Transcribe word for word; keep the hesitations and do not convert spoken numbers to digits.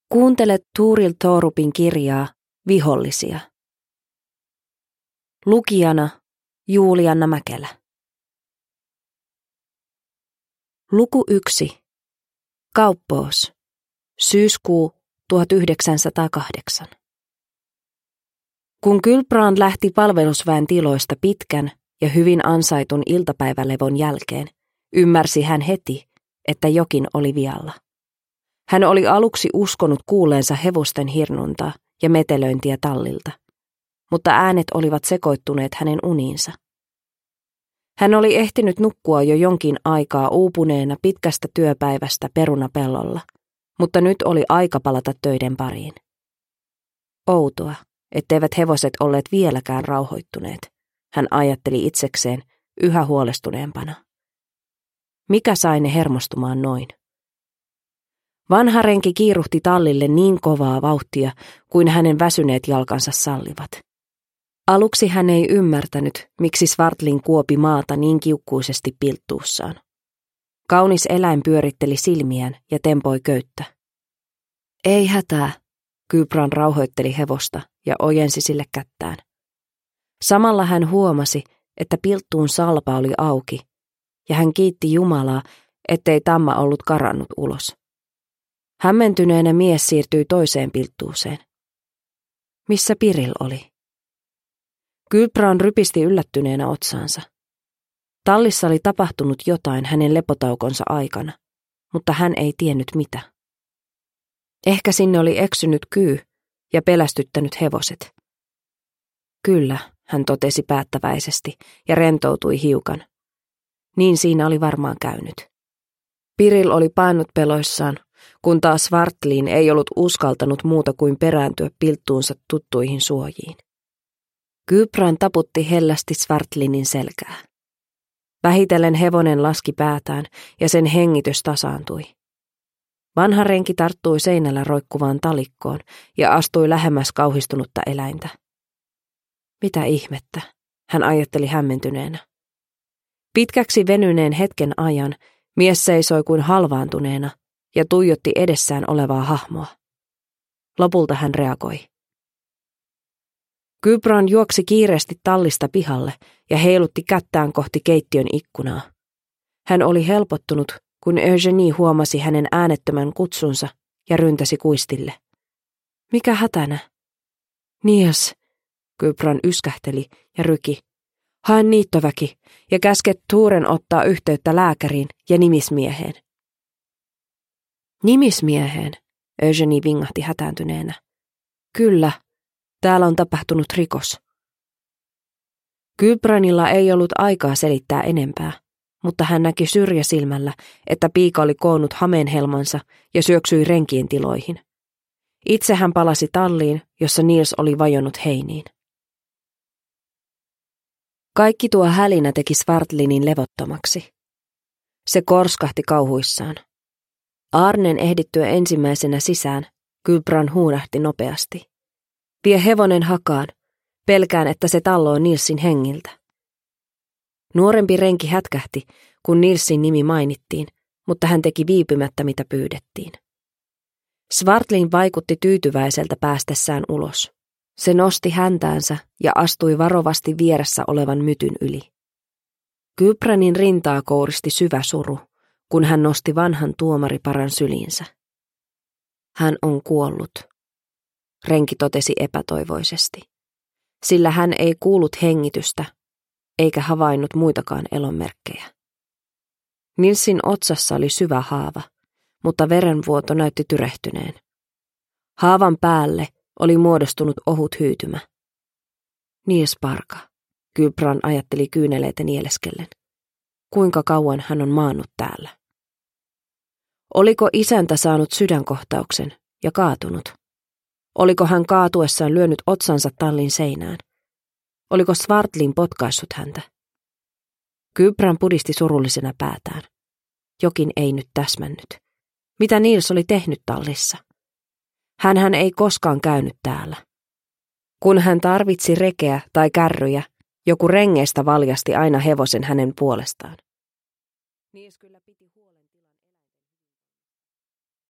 Kuuntele Tuuril Thorupin kirjaa Vihollisia. Lukijana Julianna Mäkelä. Luku yksi. Kauppoos. Syyskuu tuhatyhdeksänsataakahdeksan. Kun Gulbrand lähti palvelusväen tiloista pitkän ja hyvin ansaitun iltapäivälevon jälkeen, ymmärsi hän heti, että jokin oli vialla. Hän oli aluksi uskonut kuulleensa hevosten hirnuntaa ja metelöintiä tallilta, mutta äänet olivat sekoittuneet hänen uniinsa. Hän oli ehtinyt nukkua jo jonkin aikaa uupuneena pitkästä työpäivästä perunapellolla, mutta nyt oli aika palata töiden pariin. Outoa, etteivät hevoset olleet vieläkään rauhoittuneet, hän ajatteli itsekseen yhä huolestuneempana. Mikä sai ne hermostumaan noin? Vanha renki kiiruhti tallille niin kovaa vauhtia kuin hänen väsyneet jalkansa sallivat. Aluksi hän ei ymmärtänyt, miksi Svartlin kuopi maata niin kiukkuisesti pilttuussaan. Kaunis eläin pyöritteli silmiään ja tempoi köyttä. Ei hätää, Gulbrand rauhoitteli hevosta ja ojensi sille kättään. Samalla hän huomasi, että pilttuun salpa oli auki, ja hän kiitti Jumalaa, ettei tamma ollut karannut ulos. Hämmentyneenä mies siirtyi toiseen pilttuuseen. Missä Piril oli? Gulbrand rypisti yllättyneenä otsaansa. Tallissa oli tapahtunut jotain hänen lepotaukonsa aikana, mutta hän ei tiennyt mitä. Ehkä sinne oli eksynyt kyy ja pelästyttänyt hevoset. Kyllä, hän totesi päättäväisesti ja rentoutui hiukan. Niin siinä oli varmaan käynyt. Piril oli painut peloissaan, kun taas Svartlin ei ollut uskaltanut muuta kuin perääntyä pilttuunsa tuttuihin suojiin. Gulbrand taputti hellästi Svartlinin selkää. Vähitellen hevonen laski päätään ja sen hengitys tasaantui. Vanha renki tarttui seinällä roikkuvaan talikkoon ja astui lähemmäs kauhistunutta eläintä. Mitä ihmettä, hän ajatteli hämmentyneenä. Pitkäksi venyneen hetken ajan mies seisoi kuin halvaantuneena ja tuijotti edessään olevaa hahmoa. Lopulta hän reagoi. Gulbrand juoksi kiireesti tallista pihalle ja heilutti kättään kohti keittiön ikkunaa. Hän oli helpottunut, kun Eugenie huomasi hänen äänettömän kutsunsa ja ryntäsi kuistille. Mikä hätänä? Nias, Gulbrand yskähteli ja ryki. Hae niittoväki ja käske Tuuren ottaa yhteyttä lääkäriin ja nimismieheen. Nimismieheen, Eugenie vingahti hätääntyneenä. Kyllä, täällä on tapahtunut rikos. Gulbrandilla ei ollut aikaa selittää enempää, mutta hän näki syrjäsilmällä, että piika oli koonnut hameenhelmansa ja syöksyi renkien tiloihin. Itse hän palasi talliin, jossa Niels oli vajonnut heiniin. Kaikki tuo hälinä teki Svartlinin levottomaksi. Se korskahti kauhuissaan. Arnen ehdittyä ensimmäisenä sisään, Gulbrand huudahti nopeasti. Vie hevonen hakaan, pelkään, että se talloo Nielsin hengiltä. Nuorempi renki hätkähti, kun Nielsin nimi mainittiin, mutta hän teki viipymättä, mitä pyydettiin. Svartlin vaikutti tyytyväiseltä päästessään ulos. Se nosti häntäänsä ja astui varovasti vieressä olevan mytyn yli. Gulbrandin rintaa kouristi syvä suru, kun hän nosti vanhan tuomariparan syliinsä. Hän on kuollut, renki totesi epätoivoisesti, sillä hän ei kuullut hengitystä eikä havainnut muitakaan elonmerkkejä. Nielsin otsassa oli syvä haava, mutta verenvuoto näytti tyrehtyneen. Haavan päälle oli muodostunut ohut hyytymä. Niels Parka, Gulbrand ajatteli kyyneleitä nieleskellen. Kuinka kauan hän on maannut täällä? Oliko isäntä saanut sydänkohtauksen ja kaatunut? Oliko hän kaatuessaan lyönyt otsansa tallin seinään? Oliko Svartlin potkaissut häntä? Gulbrand pudisti surullisena päätään. Jokin ei nyt täsmännyt. Mitä Niels oli tehnyt tallissa? Hänhän ei koskaan käynyt täällä. Kun hän tarvitsi rekeä tai kärryjä, joku rengeistä valjasti aina hevosen hänen puolestaan. Niels kyllä